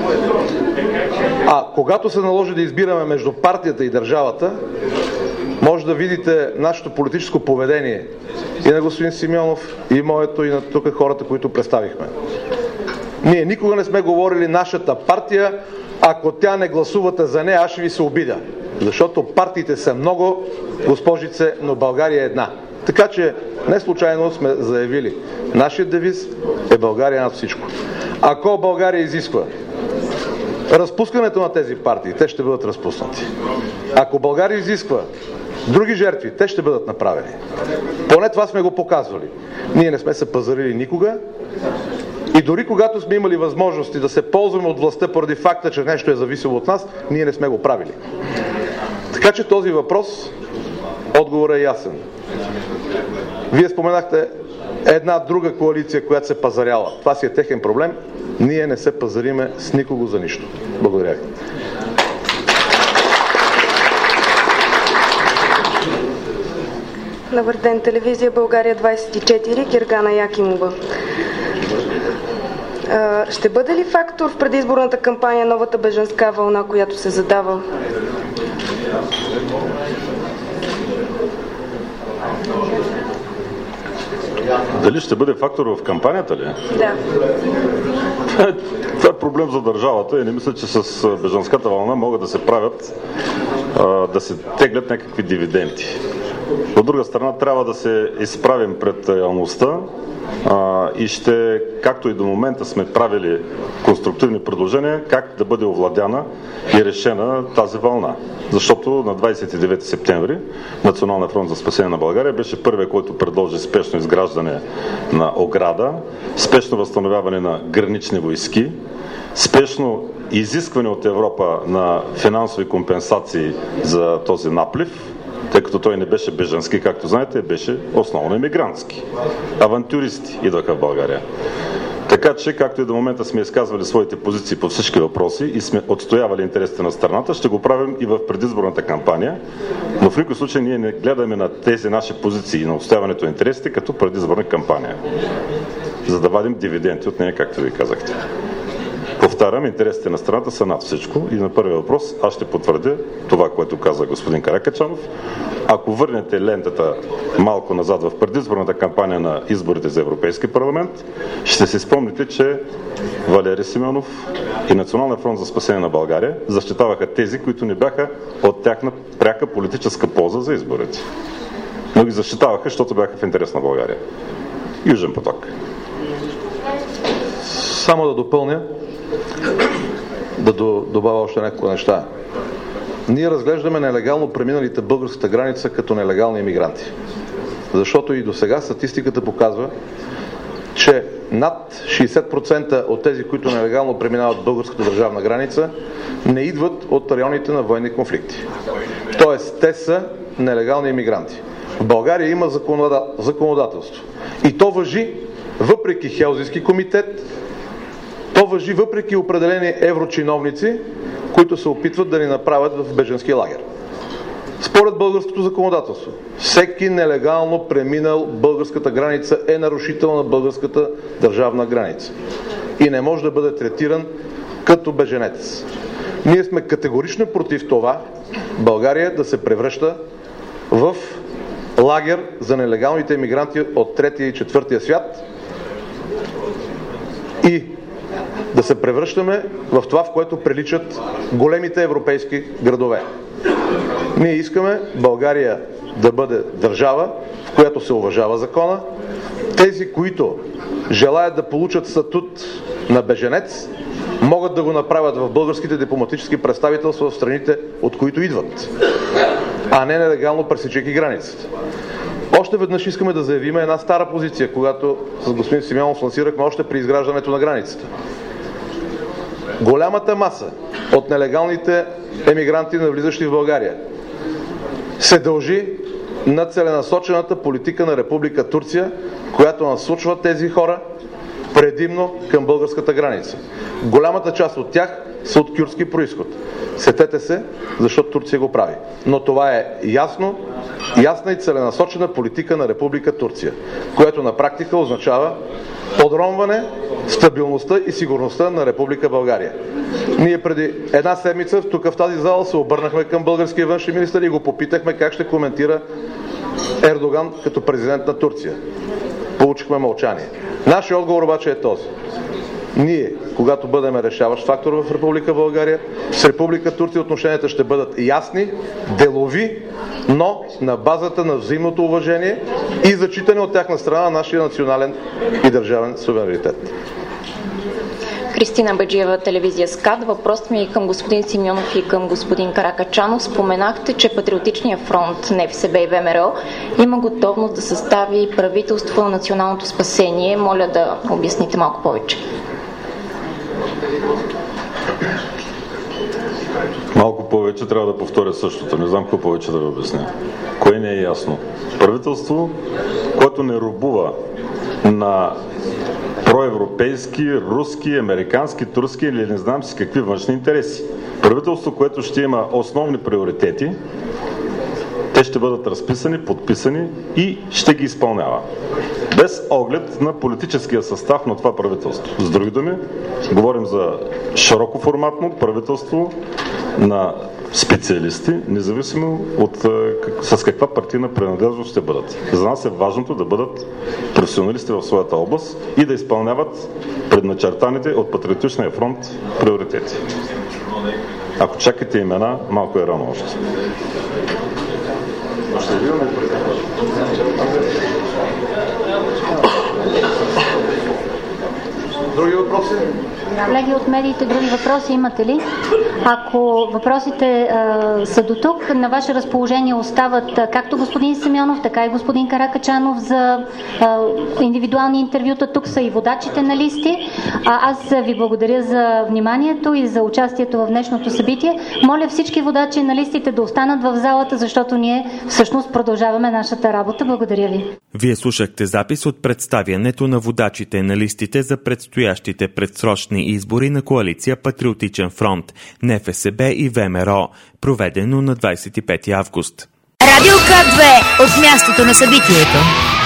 А когато се наложи да избираме между партията и държавата, може да видите нашето политическо поведение и на господин Симеонов, и моето, и на тук хората, които представихме. Ние никога не сме говорили нашата партия, ако тя не гласувате за нея, аз ще ви се обидя. Защото партиите са много, госпожице, но България е една. Така че не случайно сме заявили. Нашият девиз е България над всичко. Ако България изисква разпускането на тези партии, те ще бъдат разпуснати. Ако България изисква други жертви, те ще бъдат направени. Поне това сме го показвали. Ние не сме се пазарили никога и дори когато сме имали възможности да се ползваме от властта поради факта, че нещо е зависело от нас, ние не сме го правили. Така че този въпрос, отговорът е ясен. Вие споменахте една друга коалиция, която се пазаряла. Това си е техен проблем. Ние не се пазариме с никого за нищо. Благодаря ви. Добър ден, телевизия България 24, Гергана Якимова. Ще бъде ли фактор в предизборната кампания новата бежанска вълна, която се задава? Дали ще бъде фактор в кампанията ли? Да. Това е проблем за държавата и не мисля, че с бежанската вълна могат да се правят, да се теглят някакви дивиденти. От друга страна, трябва да се изправим пред реалността и ще, както и до момента сме правили конструктивни предложения, как да бъде овладяна и решена тази вълна. Защото на 29 септември Националния фронт за спасение на България беше първият, който предложи спешно изграждане на ограда, спешно възстановяване на гранични войски, спешно изискване от Европа на финансови компенсации за този наплив, тъй като той не беше бежански, както знаете, беше основно емигрантски. Авантюристи идваха в България. Така че, както и до момента сме изказвали своите позиции по всички въпроси и сме отстоявали интересите на страната, ще го правим и в предизборната кампания, но в никой случай ние не гледаме на тези наши позиции и на отстояването на интересите като предизборна кампания, за да вадим дивиденти от нея, както ви казахте. Повтарям, интересите на страната са над всичко и на първия въпрос аз ще потвърдя това, което каза господин Каракачанов. Ако върнете лентата малко назад в предизборната кампания на изборите за Европейски парламент, ще си спомните, че Валери Симеонов и Националния фронт за спасение на България защитаваха тези, които не бяха от тяхна пряка политическа полза за изборите. Но ги защитаваха, защото бяха в интерес на България. Южен поток. Само да допълня, да добавя още няколко неща. Ние разглеждаме нелегално преминалите българската граница като нелегални имигранти. Защото и до сега статистиката показва, че над 60% от тези, които нелегално преминават българската държавна граница, не идват от районите на военни конфликти. Тоест, те са нелегални имигранти. В България има законодателство. И то важи въпреки Хелзински комитет, то важи въпреки определени еврочиновници, които се опитват да ни направят в бежански лагер. Според българското законодателство, всеки нелегално преминал българската граница е нарушител на българската държавна граница и не може да бъде третиран като беженец. Ние сме категорично против това България да се превръща в лагер за нелегалните емигранти от третия и четвъртия свят и да се превръщаме в това, в което приличат големите европейски градове. Ние искаме България да бъде държава, в която се уважава закона. Тези, които желаят да получат статут на беженец, могат да го направят в българските дипломатически представителства в страните, от които идват, а не нелегално пресичайки границата. Още веднъж искаме да заявим една стара позиция, когато с господин Симеонов лансирахме още при изграждането на границата. Голямата маса от нелегалните емигранти, навлизащи в България, се дължи на целенасочената политика на Република Турция, която насочва тези хора предимно към българската граница. Голямата част от тях са от кюрдски происход. Сетете се, защото Турция го прави. Но това е ясна и целенасочена политика на Република Турция, което на практика означава подронване стабилността и сигурността на Република България. Ние преди една седмица тук в тази зала се обърнахме към българския външен министър и го попитахме как ще коментира Ердоган като президент на Турция. Получихме мълчание. Нашият отговор обаче е този. Ние, когато бъдем решаващ фактор в Република България, с Република Турция отношенията ще бъдат ясни, делови, но на базата на взаимното уважение и зачитане от тяхна страна на нашия национален и държавен суверенитет. Кристина Баджиева, телевизия СКАТ. Въпросът ми е към господин Симеонов и към господин Каракачанов. Споменахте, че Патриотичният фронт, НФСБ и ВМРО има готовност да състави правителство на националното спасение. Моля да обясните малко повече. Малко повече трябва да повторя същото. Не знам какво повече да ви обясня. Кое не е ясно? Правителство, което не робува на проевропейски, руски, американски, турски или не знам си какви външни интереси. Правителство, което ще има основни приоритети, те ще бъдат разписани, подписани и ще ги изпълнява. Без оглед на политическия състав на това правителство. С други думи, говорим за широкоформатно правителство на специалисти, независимо от с каква партийна принадлежност ще бъдат. За нас е важното да бъдат професионалисти в своята област и да изпълняват предначертаните от Патриотичния фронт приоритети. Ако чакате имена, малко е рано още. Други въпроси? Колеги от медиите, други въпроси имате ли? Ако въпросите са до тук, на ваше разположение остават както господин Симеонов, така и господин Каракачанов за индивидуални интервюта. Тук са и водачите на листи. Аз ви благодаря за вниманието и за участието в днешното събитие. Моля всички водачи на листите да останат в залата, защото ние всъщност продължаваме нашата работа. Благодаря ви. Вие слушахте запис от представянето на водачите на листите за предстоящите предсрочни избори на коалиция Патриотичен фронт, НФСБ и ВМРО, проведено на 25 август. Радио К2 от мястото на събитието.